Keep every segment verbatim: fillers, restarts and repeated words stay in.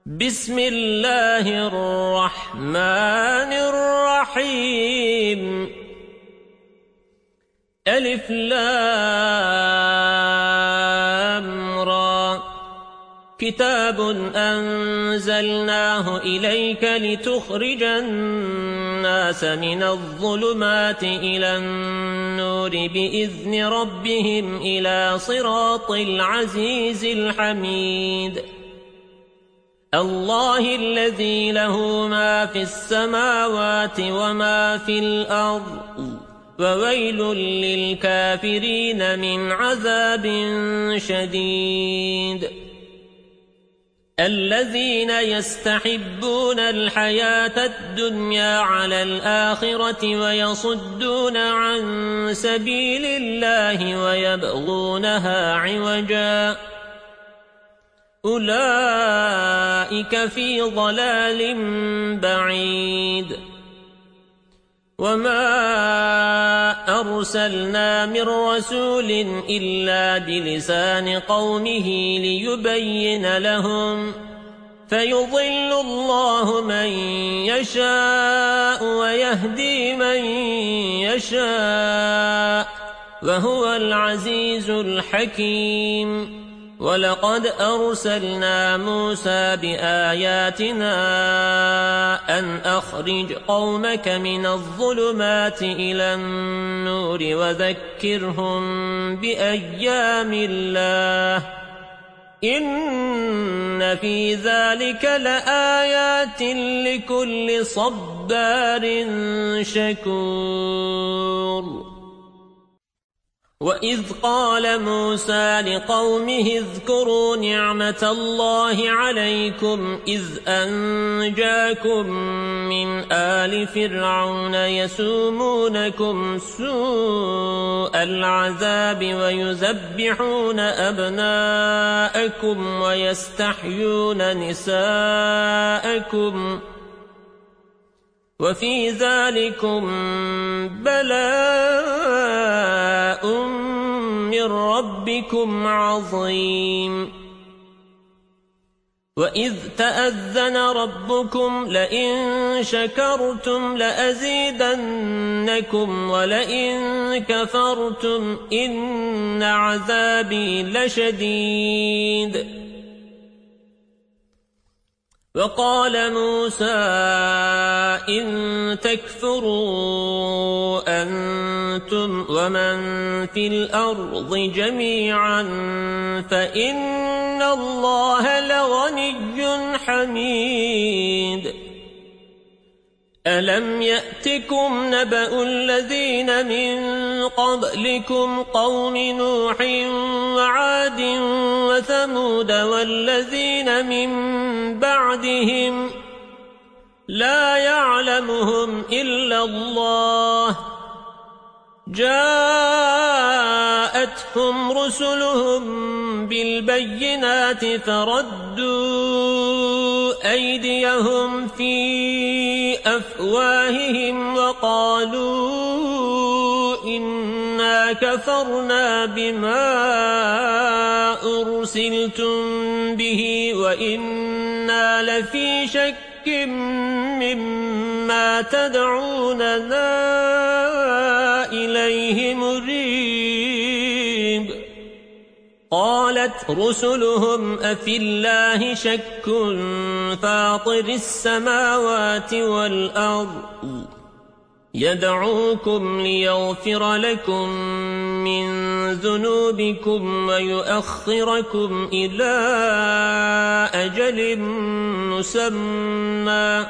بسم الله الرحمن الرحيم. ألف لام را. كتاب أنزلناه إليك لتخرج الناس من الظلمات إلى النور بإذن ربهم إلى صراط العزيز الحميد. الله الذي له ما في السماوات وما في الأرض وويل للكافرين من عذاب شديد. الذين يستحبون الحياة الدنيا على الآخرة ويصدون عن سبيل الله ويبغونها عوجا أولئك في ضلال بعيد. وما أرسلنا من رسول إلا بلسان قومه ليبين لهم فيضل الله من يشاء ويهدي من يشاء وهو العزيز الحكيم. ولقد أرسلنا موسى بآياتنا أن أخرج قومك من الظلمات إلى النور وذكرهم بأيام الله إن في ذلك لآيات لكل صبار شكور. وإذ قال موسى لقومه اذكروا نعمة الله عليكم إذ أنجاكم من آل فرعون يسومونكم سوء العذاب ويذبحون أبناءكم ويستحيون نساءكم وفي ذلكم بلاء من ربكم عظيم. وإذ تأذن ربكم لئن شكرتم لأزيدنكم ولئن كفرتم إن عذابي لشديد. وقال موسى إن تكفروا أنتم ومن في الأرض جميعا فإن الله لغني حميد. ألم يأتكم نبأ الذين من قبلكم قوم نوح وعاد وثمود والذين من بعدهم لا يعلمهم إلا الله جاءتهم رسلهم بالبينات فردوا أيديهم في أفواههم وقالوا إنا كفرنا بما أرسلتم به وإنا لفي شك مما تدعوننا إليه مريب. قالت رسلهم أفي الله شك فاطر السماوات والأرض يدعوكم ليغفر لكم من ذنوبكم ويؤخركم إلى أجل مسمى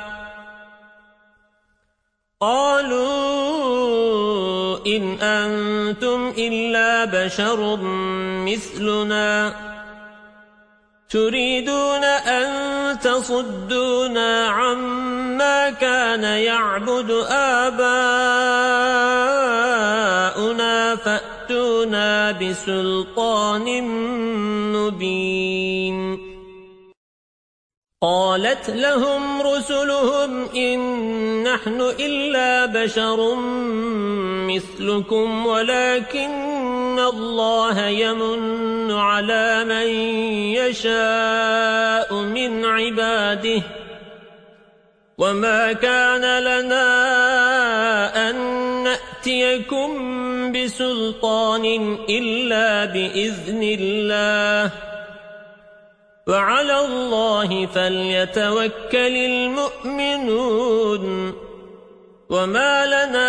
قالوا إن أنتم إلا بشر مثلنا تريدون أن تصدونا عما كان يعبد آباؤنا فأتونا بسلطان مبين. قالت لهم رسلهم إن نحن إلا بشر مثلكم ولكن الله يمن على من يشاء يشاء من عباده وما كان لنا أن نأتيكم بسلطان إلا بإذن الله وعلى الله فليتوكل المؤمنون وما لنا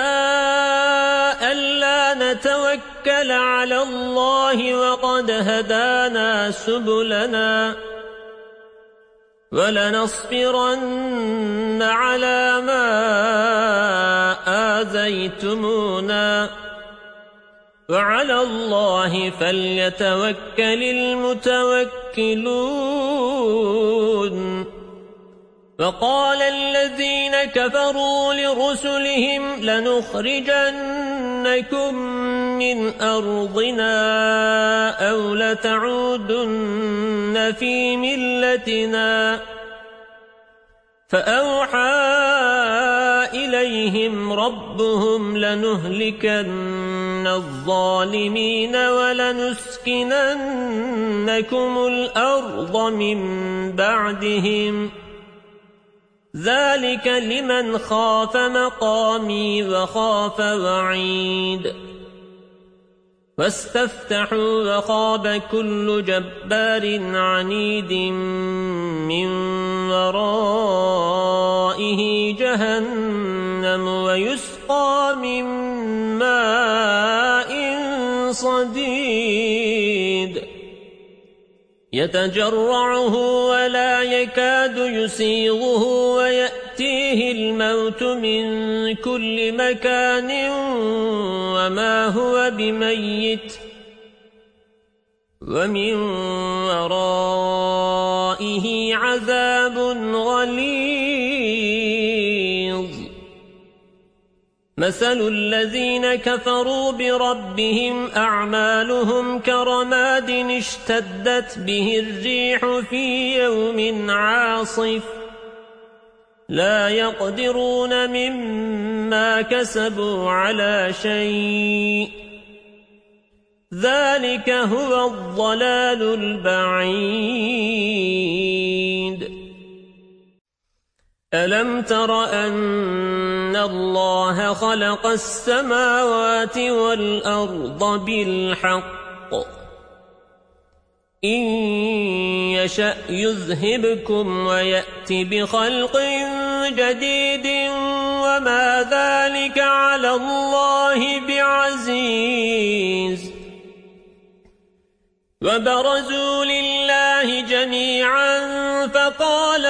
ألا نتوكل على الله وقد هدانا سبلنا ولنصبرن على ما آذيتمونا وعلى الله فليتوكل المتوكلون وقال الذين كفروا لرسلهم لنخرجنكم من أرضنا أو لتعودن في ملتنا فأوحى إليهم ربهم لنهلكن الظالمين ولنسكننكم الأرض من بعدهم ذلك لمن خاف مقامي وخاف وعيد واستفتحوا وخاب كل جبار عنيد من ورائه جهنم ويسقى من ماء صديد يتجرعه ولا يكاد يسيغه ويأتيه الموت من كل مكان وما هو بميت ومن ورائه عذاب غليظ مثل الذين كفروا بربهم أعمالهم كرماد اشتدت به الريح في يوم عاصف لا يقدرون مما كسبوا على شيء ذلك هو الضلال البعيد ألم تر أن الله خلق السماوات والأرض بالحق إن يشأ يذهبكم ويأتي بخلق جديد وما ذلك على الله بعزيز وبرزوا لله جميعا فقال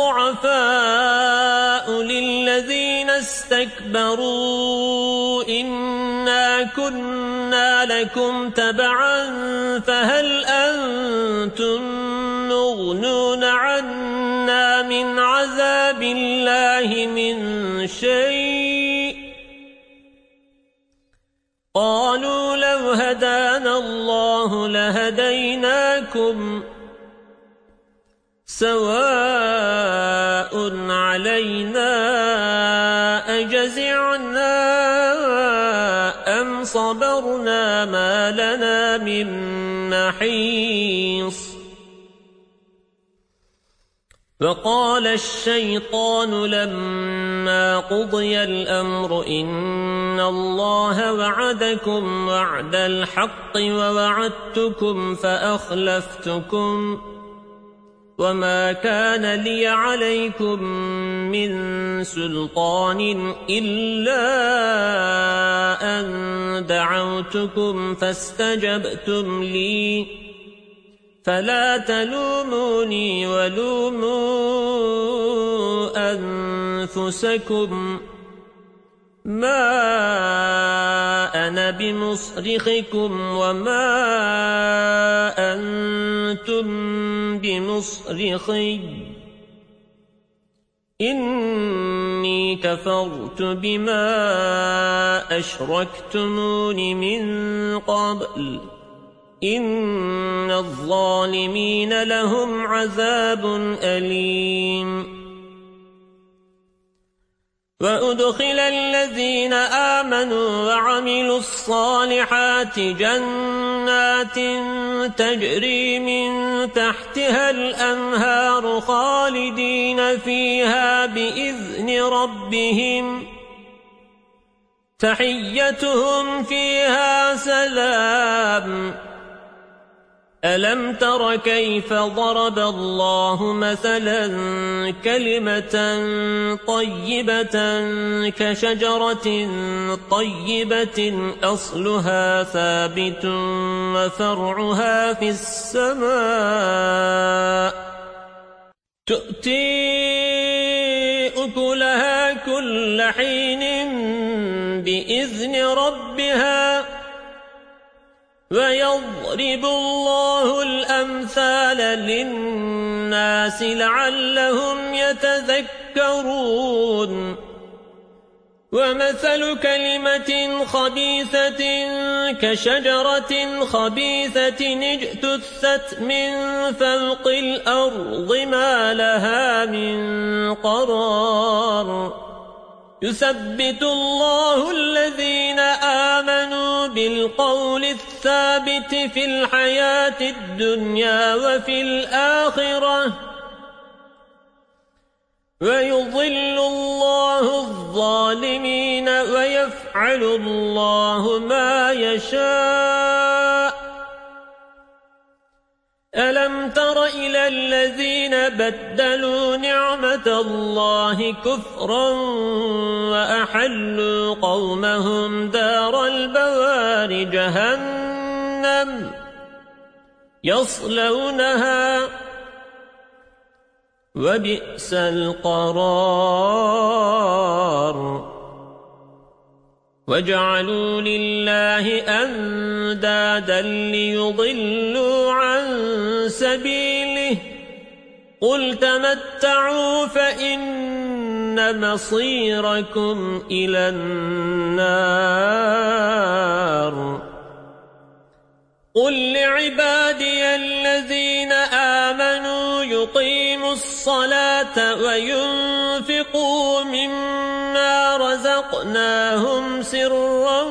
الضعفاء للذين استكبروا إنا كنا لكم تبعا فهل أنتم مغنون عنا من عذاب الله من شيء قالوا لو هدانا الله لهديناكم سواء علينا أجزعنا أم صبرنا ما لنا من محيص وقال الشيطان لما قضي الأمر إن الله وعدكم وعد الحق ووعدتكم فأخلفتكم وما كان لي عليكم من سلطان إلا أن دعوتكم فاستجبتم لي فلا تلوموني ولوموا أنفسكم ما أنا بمصرخكم وما أنتم بمصرخي إني كفرت بما أشركتمون من قبل إن الظالمين لهم عذاب أليم وأدخل الذين آمنوا وعملوا الصالحات جنات تجري من تحتها الأنهار خالدين فيها بإذن ربهم تحيتهم فيها سلام. ألم تر كيف ضرب الله مثلا كلمة طيبة كشجرة طيبة أصلها ثابت وفرعها في السماء تؤتي أكلها كل حين بإذن ربها ويضرب الله الأمثال للناس لعلهم يتذكرون. ومثل كلمة خبيثة كشجرة خبيثة اجتثت من فوق الأرض ما لها من قرار. يثبت الله الذين آمنوا بالقول الثابت في الحياة الدنيا وفي الآخرة ويضل الله الظالمين ويفعل الله ما يشاء. ألم تر إلى الذين بدلوا نعمة الله كفرا وأحلوا قومهم دار البوار جهنم يصلونها وبئس القرار. وجعلوا لله أندادا ليضلوا عن سبيله قل تمتعوا فإن مصيركم إلى النار. قل لعبادي الذين آمنوا يقيموا الصلاة وينفقوا مما رزقناهم سرا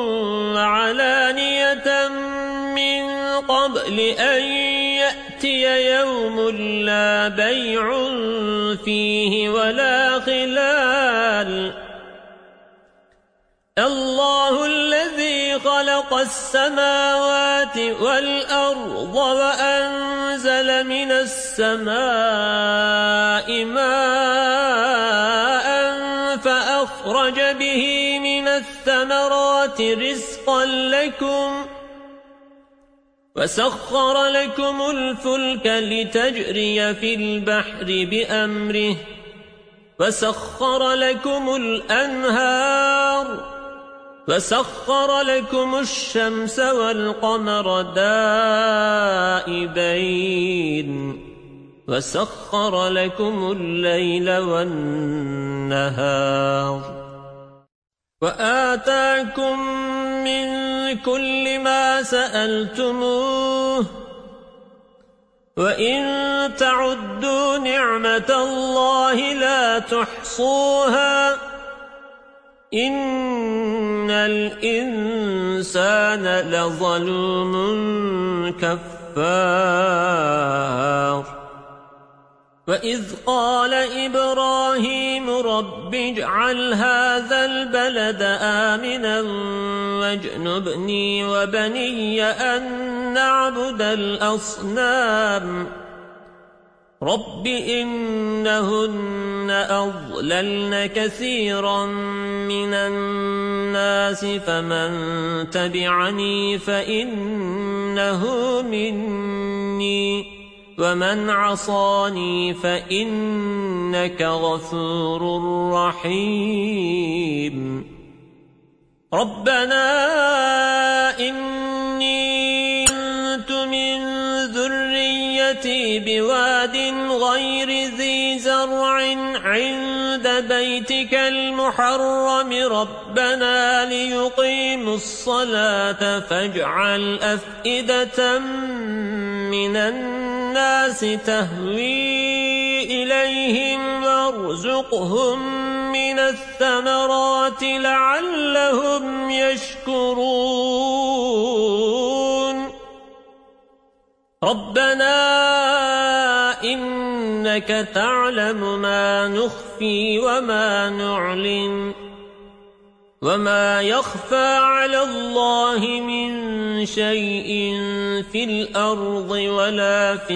وعلانية من قبل أن يأتي يوم لا بيع فيه ولا خلال. الله الذي خلق السماوات والأرض وأنزل من السماء ماء فأخرج به من الثمرات رزقا لكم وسخر لكم الفلك لتجري في البحر بأمره وسخر لكم الأنهار وسخر لكم الشمس والقمر دائبين وسخر لكم الليل والنهار وآتاكم من كل ما سألتموه وإن تعدوا نعمة الله لا تحصوها إن الإنسان لظلوم كفار. وإذ قال إبراهيم رب اجعل هذا البلد آمنا واجنبني وبني أن نعبد الأصنام رب إنهن أضللن كثيرا من الناس فمن تبعني فإنه مني ومن عصاني فإنك غفور رحيم. ربنا إني كنت من ذريتي بواد غير ذي زرع عند بيتك المحرم ربنا ليقيموا الصلاة فاجعل أفئدة من الناس تهوي إليهم وارزقهم من الثمرات لعلهم يشكرون ربنا إنك تعلم ما نخفي وما نعلن وما يخفى على الله من شيء في الأرض ولا في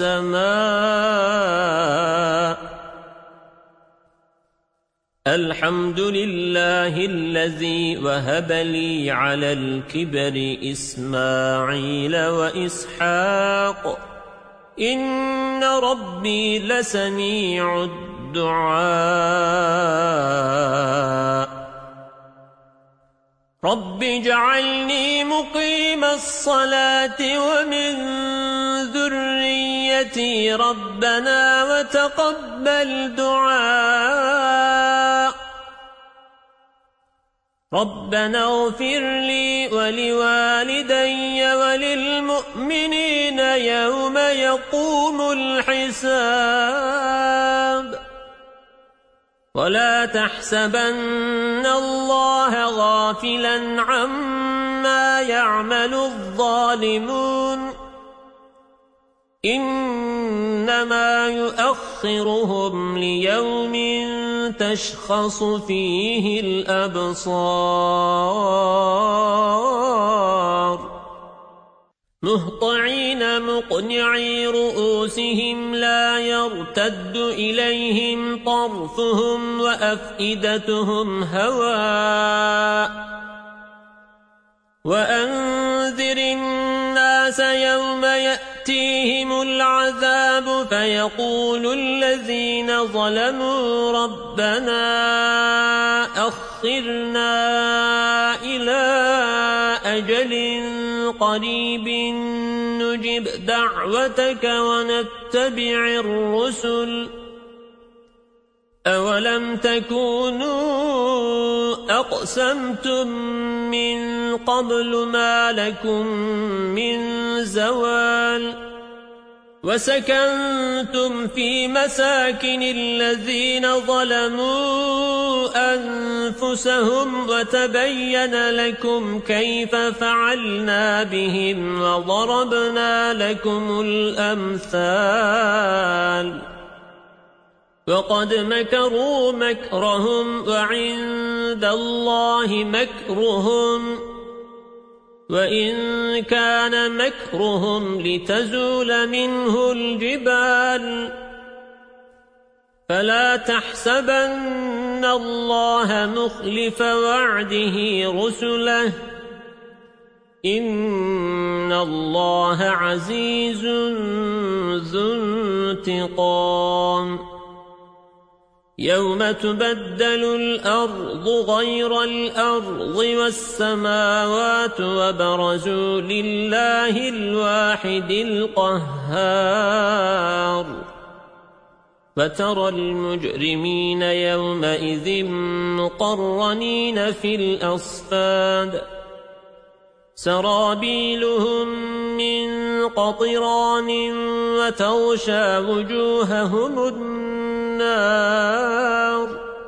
السماء الحمد لله الذي وهب لي على الكبر إسماعيل وإسحاق إن ربي لسميع الدعاء رب اجعلني مقيم الصلاة ومن ذريتي ربنا وتقبل دعاء ربنا اغفر لي ولوالدي وللمؤمنين يوم يقوم الحساب ولا تحسبن الله غافلا عما يعمل الظالمون إنما يؤخرهم ليوم تشخص فيه الأبصار مهطعين مقنعي رؤوسهم لا يرتد إليهم طرفهم وأفئدتهم هواء وأنذر الناس يوم يأتيهم العذاب فيقول الذين ظلموا ربنا أخرنا إلى أجل قريب نجب دعوتك ونتبع الرسل أولم تكونوا أقسمتم من قبل ما لكم من زوال وسكنتم في مساكن الذين ظلموا أنفسهم وتبين لكم كيف فعلنا بهم وضربنا لكم الأمثال وقد مكروا مكرهم وعند الله مكرهم وإن كان مكرهم لتزول منه الجبال فلا تحسبن الله مخلف وعده رسله إن الله عزيز ذو انتقام يوم تبدل الأرض غير الأرض والسماوات وبرزوا لله الواحد القهار فترى المجرمين يومئذ مقرنين في الأصفاد سرابيلهم من قطران وتغشى وجوههم النار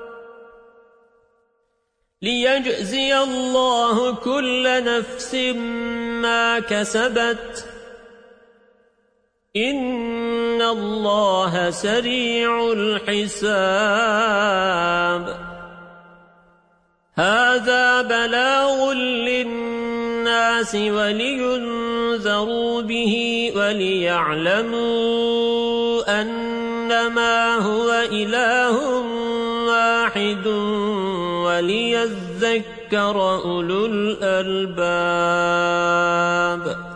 ليجزي الله كل نفس ما كسبت إن الله سريع الحساب هذا بلاغ للناس ولينذروا به وليعلموا أنما هو إله واحد وليذكر أولو الألباب